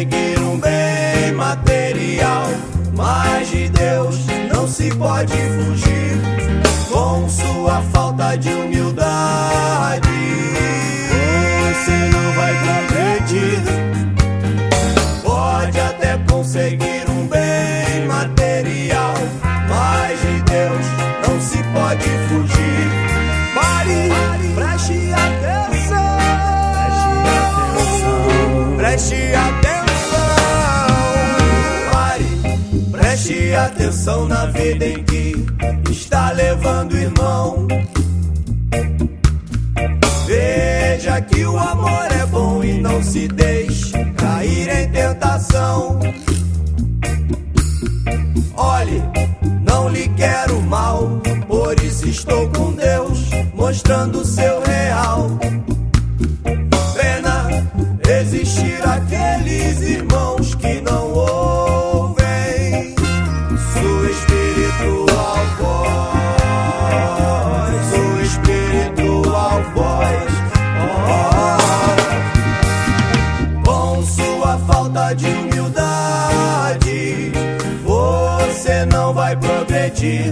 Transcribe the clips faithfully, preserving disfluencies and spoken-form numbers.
conseguir um bem material, mas de Deus não se pode fugir. Com sua falta de humildade, você não vai progredir. Pode até conseguir um bem material, mas de Deus não se pode fugir. Pare, preste atenção, preste atenção, pare, preste atenção na vida em que está levando o irmão. Veja que o amor é bom e não se deixe cair em tentação. Olhe, não lhe quero mal, por isso estou com Deus, mostrando o seu real. Pena existir aqueles irmãos que não ouvem sua espiritual voz, sua espiritual voz. Oh, com sua falta de humildade, você não vai progredir.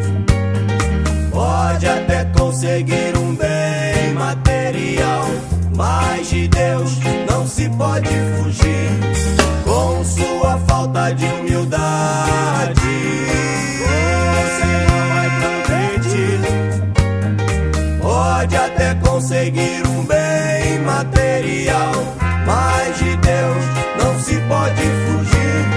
Pode até conseguir um bem material, mas de Deus não se pode fugir. Com sua falta de humildade, você não vai progredir. Pode até conseguir um bem material, mas de Deus não se pode fugir.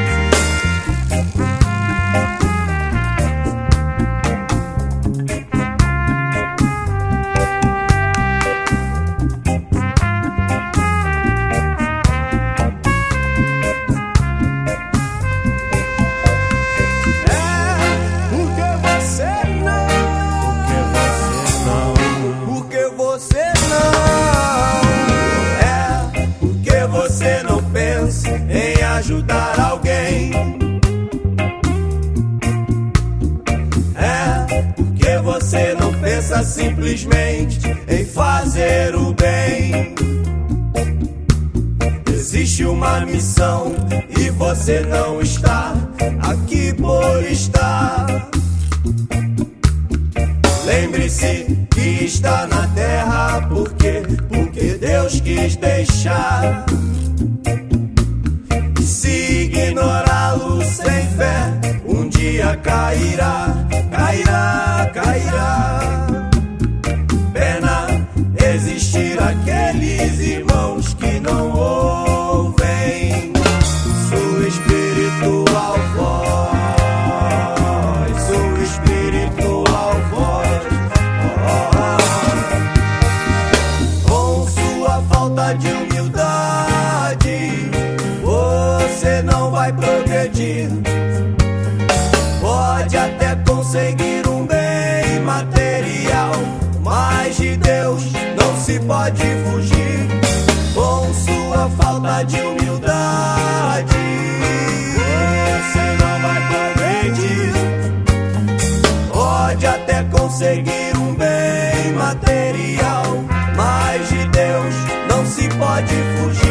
Em ajudar alguém, é porque você não pensa simplesmente em fazer o bem. Existe uma missão e você não está aqui por estar. Lembre-se que está na terra porque, porque Deus quis deixar. Se ignorá-lo sem fé, um dia cairá, cairá, cairá. Pena existir aqueles irmãos que não ouvem sua espiritual voz, sua espiritual voz. Oh, com sua falta de humildade, você não vai progredir. Pode até conseguir um bem material, mas de Deus não se pode fugir. Com sua falta de humildade, você não vai progredir. Pode até conseguir um bem material, mas de Deus não se pode fugir.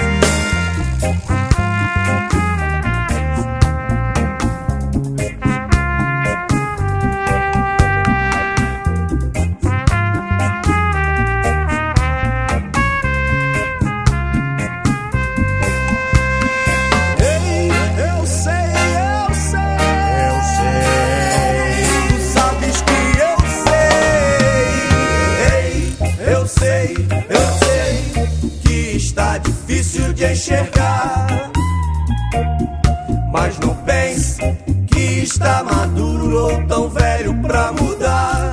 Difícil de enxergar, mas não pense que está maduro ou tão velho pra mudar.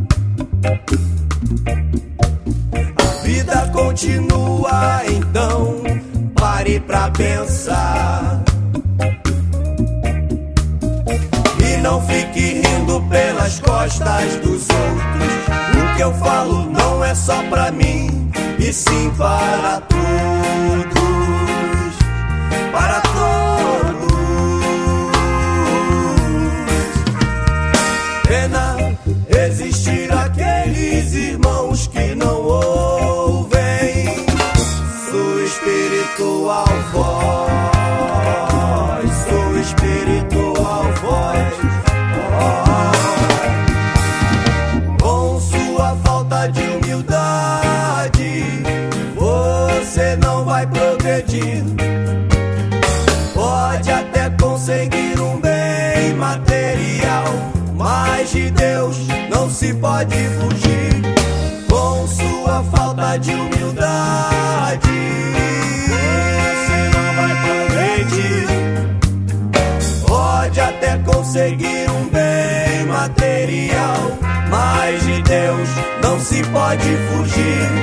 A vida continua, então pare pra pensar e não fique rindo pelas costas dos outros. O que eu falo não é só pra mim, e sim para todos, para todos. Pena existir aqueles irmãos que não ouvem sua espírito. espiritual voz, sua espiritual voz. Com sua falta de humildade, você não vai progredir. Pode até conseguir um bem material, mas de Deus não se pode fugir. Com sua falta de humildade, você não vai progredir. Pode até conseguir um bem material, mas de Deus não se pode fugir.